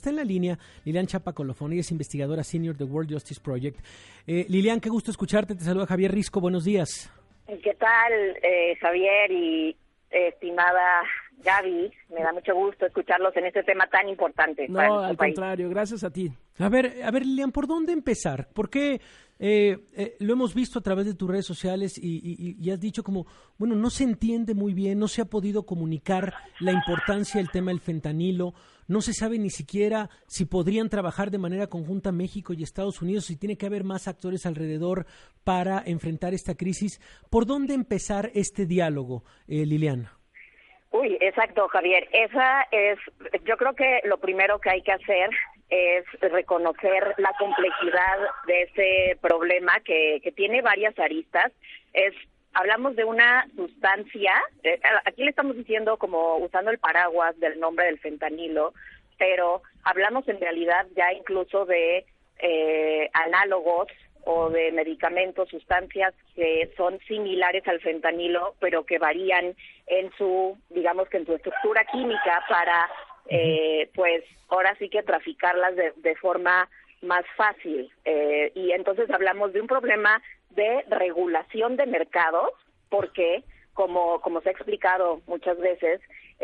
Está en la línea Lilian Chapa Colofón, ella es investigadora senior de World Justice Project. Lilian, qué gusto escucharte, te saluda Javier Risco, buenos días. ¿Qué tal, Javier y estimada Gaby? Me da mucho gusto escucharlos en este tema tan importante. No, al contrario, gracias a ti. A ver, Lilian, ¿por dónde empezar? Porque lo hemos visto a través de tus redes sociales y has dicho como, bueno, no se entiende muy bien, no se ha podido comunicar la importancia del tema del fentanilo, no se sabe ni siquiera si podrían trabajar de manera conjunta México y Estados Unidos, si tiene que haber más actores alrededor para enfrentar esta crisis. ¿Por dónde empezar este diálogo, Lilian? Uy, exacto, Javier. Yo creo que lo primero que hay que hacer es reconocer la complejidad de este problema que tiene varias aristas. Hablamos de una sustancia, aquí le estamos diciendo como usando el paraguas del nombre del fentanilo, pero hablamos en realidad ya incluso de análogos o de medicamentos, sustancias que son similares al fentanilo, pero que varían en su estructura química para, pues, ahora sí que traficarlas de forma más fácil. Y entonces hablamos de un problema de regulación de mercados, porque, como se ha explicado muchas veces,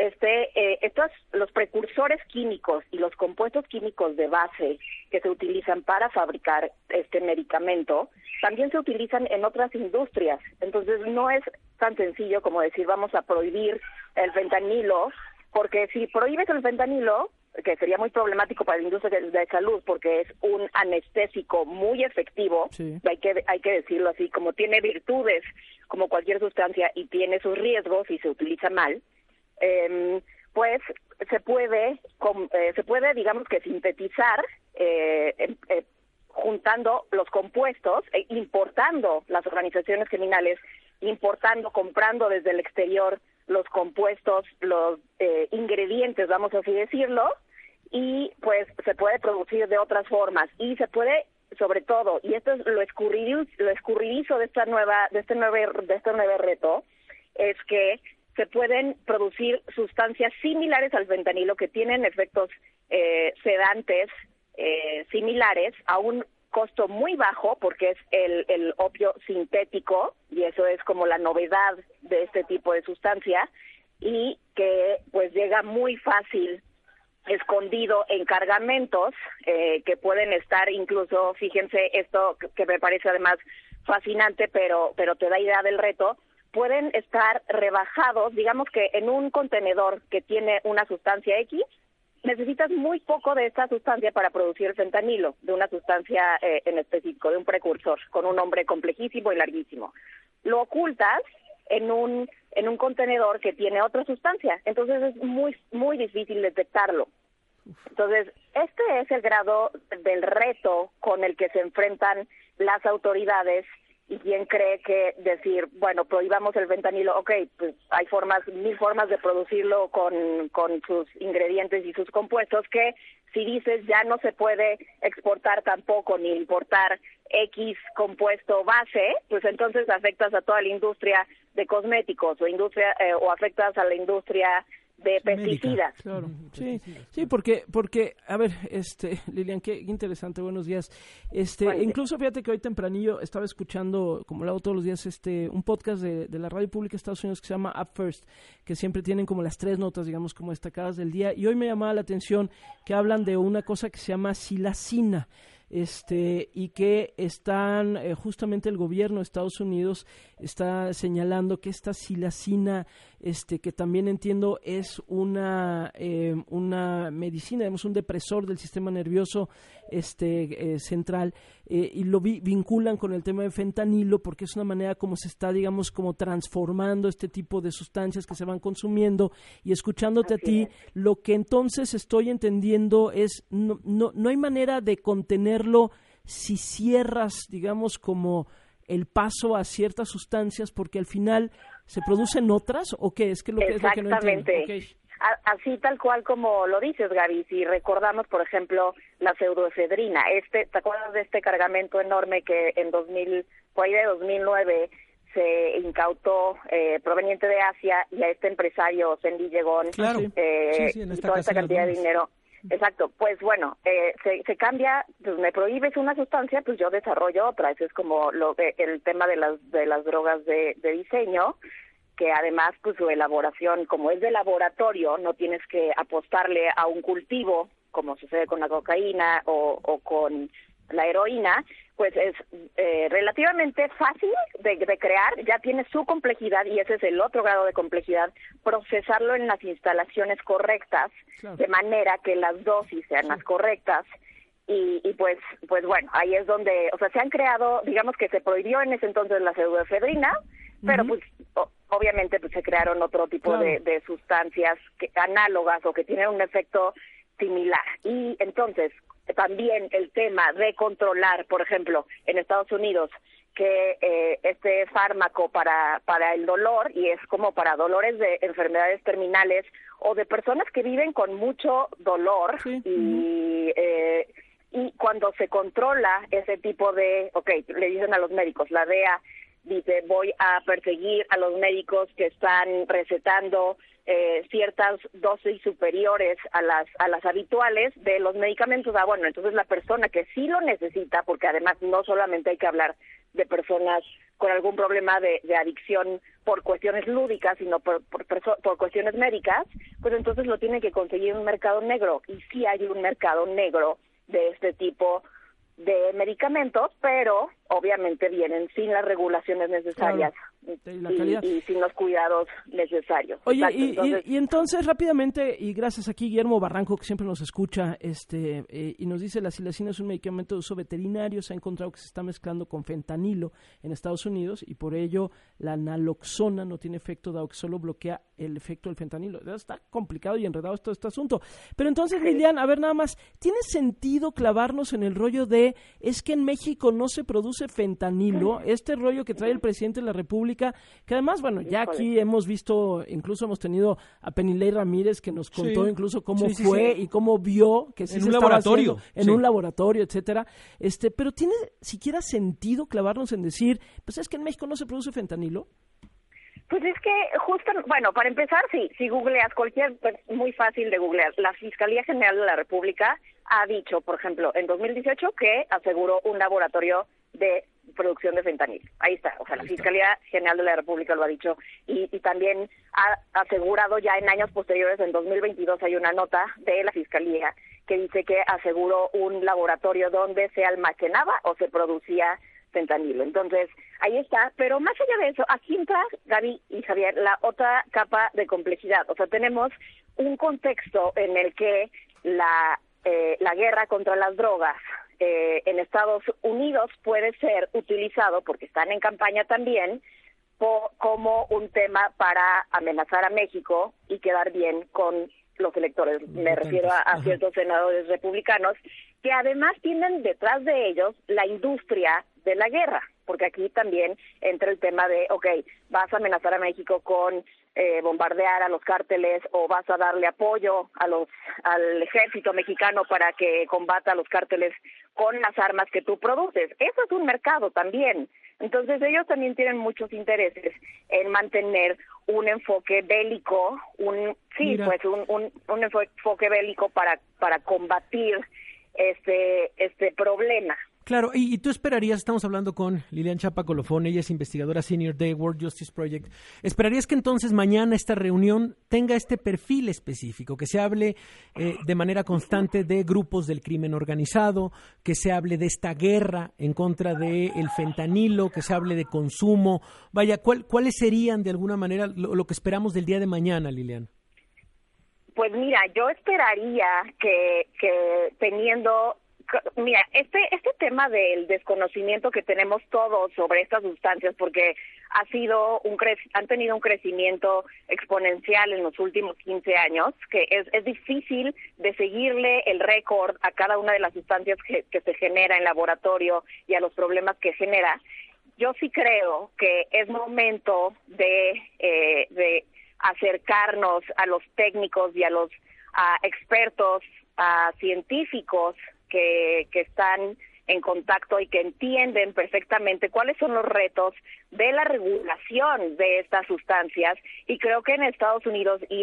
los precursores químicos y los compuestos químicos de base que se utilizan para fabricar este medicamento también se utilizan en otras industrias. Entonces no es tan sencillo como decir vamos a prohibir el fentanilo, porque si prohíbes el fentanilo, que sería muy problemático para la industria de salud porque es un anestésico muy efectivo, sí. hay que decirlo así, como tiene virtudes como cualquier sustancia y tiene sus riesgos si se utiliza mal, pues se puede digamos que sintetizar juntando los compuestos, importando las organizaciones criminales, comprando desde el exterior los compuestos, los ingredientes, vamos a así decirlo, y pues se puede producir de otras formas y se puede, sobre todo, y esto es lo escurridizo de este nuevo reto, es que se pueden producir sustancias similares al fentanilo que tienen efectos sedantes similares a un costo muy bajo, porque es el opio sintético, y eso es como la novedad de este tipo de sustancia, y que pues llega muy fácil escondido en cargamentos que pueden estar incluso, fíjense esto que me parece además fascinante, pero te da idea del reto, pueden estar rebajados, digamos que en un contenedor que tiene una sustancia X, necesitas muy poco de esta sustancia para producir el fentanilo, de una sustancia en específico, de un precursor, con un nombre complejísimo y larguísimo. Lo ocultas en un contenedor que tiene otra sustancia, entonces es muy, muy difícil detectarlo. Entonces, este es el grado del reto con el que se enfrentan las autoridades. ¿Y quién cree que decir, bueno, prohibamos el fentanilo? Ok, pues hay mil formas de producirlo con sus ingredientes y sus compuestos, que si dices ya no se puede exportar tampoco ni importar X compuesto base, pues entonces afectas a toda la industria de cosméticos o afectas a la industria de pesticidas. Claro, sí, porque, a ver, Lilian, qué interesante, buenos días. Incluso fíjate que hoy tempranillo estaba escuchando, como lo hago todos los días, un podcast de la radio pública de Estados Unidos que se llama Up First, que siempre tienen como las 3 notas, digamos, como destacadas del día, y hoy me llamaba la atención que hablan de una cosa que se llama silacina, y que están, justamente el gobierno de Estados Unidos está señalando que esta silacina, que también entiendo es una medicina, digamos, un depresor del sistema nervioso central, y lo vinculan con el tema de fentanilo porque es una manera como se está, digamos, como transformando este tipo de sustancias que se van consumiendo. Y escuchándote a ti, lo que entonces estoy entendiendo es no hay manera de contenerlo si cierras, digamos, como el paso a ciertas sustancias, porque al final se producen otras, ¿o qué? Es lo que no entiendo. Okay. Así tal cual como lo dices, Gaby, si recordamos, por ejemplo, la pseudoefedrina, ¿te acuerdas de este cargamento enorme que en 2009 se incautó proveniente de Asia, y a este empresario Zendy Yegon, claro. y toda esta cantidad de dinero? Exacto, pues bueno, se cambia, pues me prohíbes una sustancia, pues yo desarrollo otra. Eso es como el tema de las drogas de diseño, que además pues su elaboración, como es de laboratorio, no tienes que apostarle a un cultivo, como sucede con la cocaína o con la heroína, pues es relativamente fácil de crear, ya tiene su complejidad, y ese es el otro grado de complejidad, procesarlo en las instalaciones correctas, claro, de manera que las dosis sean las correctas. Y pues bueno, ahí es donde, o sea, se han creado, digamos que se prohibió en ese entonces la pseudoefedrina, pero pues obviamente pues se crearon otro tipo, claro, de sustancias análogas o que tienen un efecto similar. Y entonces también el tema de controlar, por ejemplo, en Estados Unidos, que este fármaco para el dolor, y es como para dolores de enfermedades terminales o de personas que viven con mucho dolor, sí, y cuando se controla ese tipo de, le dicen a los médicos, la DEA dice, voy a perseguir a los médicos que están recetando ciertas dosis superiores a las habituales de los medicamentos. Bueno, entonces la persona que sí lo necesita, porque además no solamente hay que hablar de personas con algún problema de adicción por cuestiones lúdicas, sino por cuestiones médicas, pues entonces lo tiene que conseguir en un mercado negro. Y sí hay un mercado negro de este tipo de medicamentos, pero obviamente vienen sin las regulaciones necesarias, claro, y sin los cuidados necesarios. Oye, y entonces rápidamente, y gracias aquí Guillermo Barranco, que siempre nos escucha, y nos dice, la silacina es un medicamento de uso veterinario, se ha encontrado que se está mezclando con fentanilo en Estados Unidos, y por ello la naloxona no tiene efecto, dado que solo bloquea el efecto del fentanilo. Está complicado y enredado todo este asunto. Pero entonces, Lilian, a ver, nada más, ¿tiene sentido clavarnos en el rollo de, es que en México no se produce fentanilo, este rollo que trae el presidente de la República, que además, bueno, ya aquí hemos visto, incluso hemos tenido a Penilei Ramírez, que nos contó incluso cómo fue y cómo vio que sí en un laboratorio, en un laboratorio, etcétera. Pero ¿tiene siquiera sentido clavarnos en decir, pues es que en México no se produce fentanilo? Pues es que justo, bueno, para empezar, si googleas pues muy fácil de googlear, la Fiscalía General de la República ha dicho, por ejemplo, en 2018 que aseguró un laboratorio de producción de fentanil. Ahí está, o sea, la Fiscalía General de la República lo ha dicho, y también ha asegurado ya en años posteriores, en 2022 hay una nota de la Fiscalía que dice que aseguró un laboratorio donde se almacenaba o se producía fentanilo. Entonces, ahí está, pero más allá de eso, aquí entra, Gaby y Javier, la otra capa de complejidad. O sea, tenemos un contexto en el que la guerra contra las drogas en Estados Unidos puede ser utilizado, porque están en campaña también, como un tema para amenazar a México y quedar bien con los electores. Me refiero a ciertos senadores republicanos que además tienen detrás de ellos la industria de la guerra, porque aquí también entra el tema de, vas a amenazar a México con bombardear a los cárteles, o vas a darle apoyo al ejército mexicano para que combata a los cárteles con las armas que tú produces. Eso es un mercado también. Entonces ellos también tienen muchos intereses en mantener un enfoque bélico, un enfoque bélico para combatir este problema. Claro, y tú esperarías, estamos hablando con Lilian Chapa Colofón, ella es investigadora senior de World Justice Project, ¿esperarías que entonces mañana esta reunión tenga este perfil específico, que se hable de manera constante de grupos del crimen organizado, que se hable de esta guerra en contra del fentanilo, que se hable de consumo? Vaya, ¿cuáles serían de alguna manera lo que esperamos del día de mañana, Lilian? Pues mira, yo esperaría que teniendo... Mira, este tema del desconocimiento que tenemos todos sobre estas sustancias, porque han tenido un crecimiento exponencial en los últimos 15 años, que es difícil de seguirle el récord a cada una de las sustancias que se genera en laboratorio y a los problemas que genera. Yo sí creo que es momento de acercarnos a los técnicos y a los expertos, a científicos que están en contacto y que entienden perfectamente cuáles son los retos de la regulación de estas sustancias, y creo que en Estados Unidos y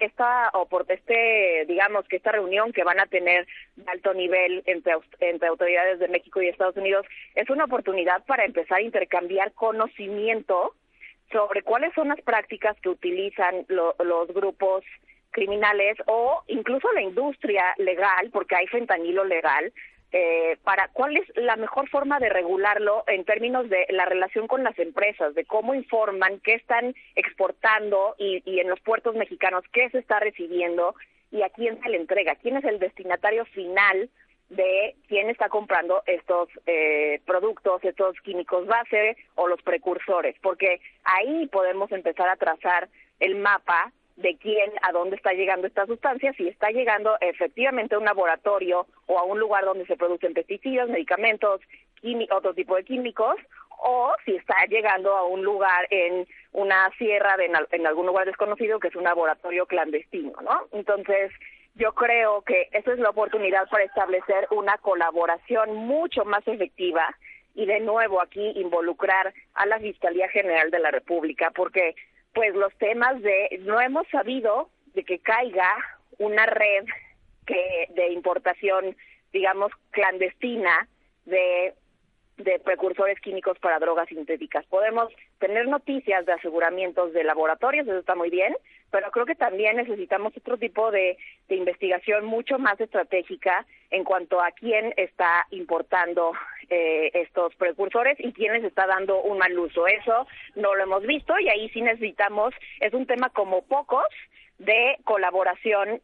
digamos que esta reunión que van a tener de alto nivel entre autoridades de México y Estados Unidos es una oportunidad para empezar a intercambiar conocimiento sobre cuáles son las prácticas que utilizan los grupos criminales o incluso la industria legal, porque hay fentanilo legal, para cuál es la mejor forma de regularlo en términos de la relación con las empresas, de cómo informan, qué están exportando y en los puertos mexicanos qué se está recibiendo y a quién se le entrega, quién es el destinatario final de quién está comprando estos productos, estos químicos base o los precursores, porque ahí podemos empezar a trazar el mapa de quién, a dónde está llegando esta sustancia, si está llegando efectivamente a un laboratorio o a un lugar donde se producen pesticidas, medicamentos, otro tipo de químicos, o si está llegando a un lugar en una sierra, en algún lugar desconocido, que es un laboratorio clandestino, ¿no? Entonces, yo creo que esa es la oportunidad para establecer una colaboración mucho más efectiva y, de nuevo, aquí involucrar a la Fiscalía General de la República, porque pues los temas no hemos sabido de que caiga una red de importación, digamos, clandestina de precursores químicos para drogas sintéticas. Podemos tener noticias de aseguramientos de laboratorios, eso está muy bien, pero creo que también necesitamos otro tipo de investigación mucho más estratégica en cuanto a quién está importando estos precursores y quién les está dando un mal uso. Eso no lo hemos visto y ahí sí necesitamos, es un tema como pocos, de colaboración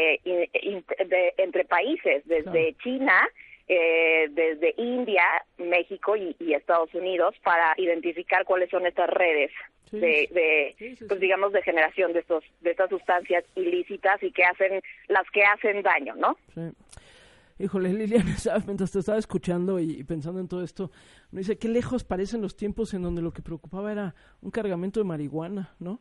entre países, desde China, desde India, México y Estados Unidos, para identificar cuáles son estas redes pues digamos, de generación de estas sustancias ilícitas y las que hacen daño, ¿no? Sí. Híjole, Liliana, mientras te estaba escuchando y pensando en todo esto, me dice, qué lejos parecen los tiempos en donde lo que preocupaba era un cargamento de marihuana, ¿no?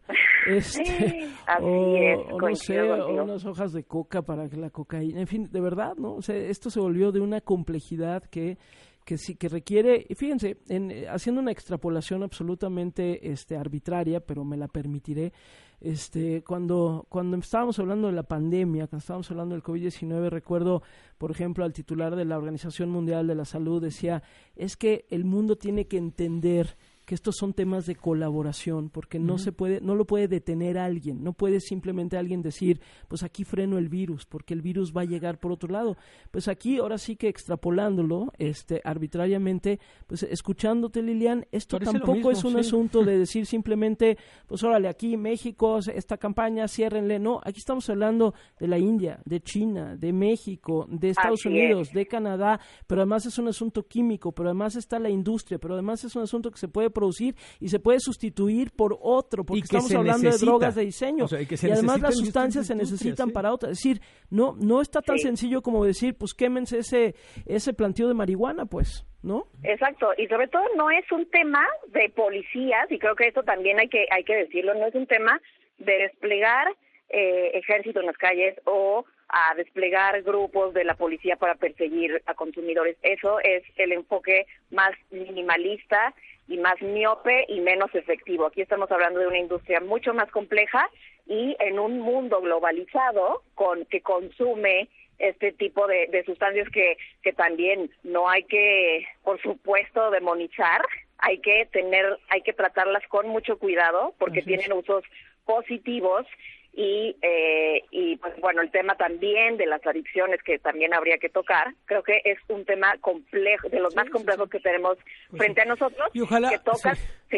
O no sé, o unas hojas de coca para la cocaína, en fin, de verdad, ¿no? O sea, esto se volvió de una complejidad que sí, que requiere, fíjense, haciendo una extrapolación absolutamente arbitraria, pero me la permitiré, cuando estábamos hablando de la pandemia, cuando estábamos hablando del COVID-19, recuerdo, por ejemplo, al titular de la Organización Mundial de la Salud decía, es que el mundo tiene que entender que estos son temas de colaboración, porque no lo puede detener alguien, no puede simplemente alguien decir, pues aquí freno el virus, porque el virus va a llegar por otro lado. Pues aquí, ahora sí que extrapolándolo, arbitrariamente, pues escuchándote, Lilian, esto parece tampoco es un asunto de decir simplemente, pues órale, aquí México, esta campaña, ciérrenle. No, aquí estamos hablando de la India, de China, de México, de Estados Unidos, de Canadá, pero además es un asunto químico, pero además está la industria, pero además es un asunto que se puede producir y se puede sustituir por otro, porque estamos hablando de drogas de diseño, y además las sustancias se necesitan para otras. Es decir, no está tan sencillo como decir, pues quémense ese planteo de marihuana, pues, ¿no? Exacto, y sobre todo no es un tema de policías, y creo que eso también hay que decirlo, no es un tema de desplegar ejército en las calles o a desplegar grupos de la policía para perseguir a consumidores. Eso es el enfoque más minimalista y más miope y menos efectivo. Aquí estamos hablando de una industria mucho más compleja y en un mundo globalizado que consume este tipo de sustancias que también no hay que, por supuesto, demonizar. Hay que tratarlas con mucho cuidado porque tienen usos positivos y pues bueno, el tema también de las adicciones que también habría que tocar. Creo que es un tema complejo, de los más complejos que tenemos frente a nosotros. Y ojalá, que toca,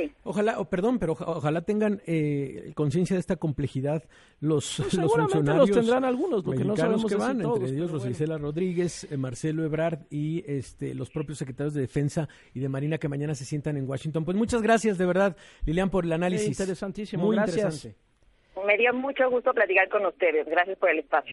ojalá tengan conciencia de esta complejidad los funcionarios. Los tendrán algunos, lo que no sabemos que van, si todos, entre ellos Rosicela Rodríguez, Marcelo Ebrard y los propios secretarios de Defensa y de Marina que mañana se sientan en Washington. Pues muchas gracias, de verdad, Lilian, por el análisis. Interesantísimo, muy gracias. Interesante. Me dio mucho gusto platicar con ustedes. Gracias por el espacio.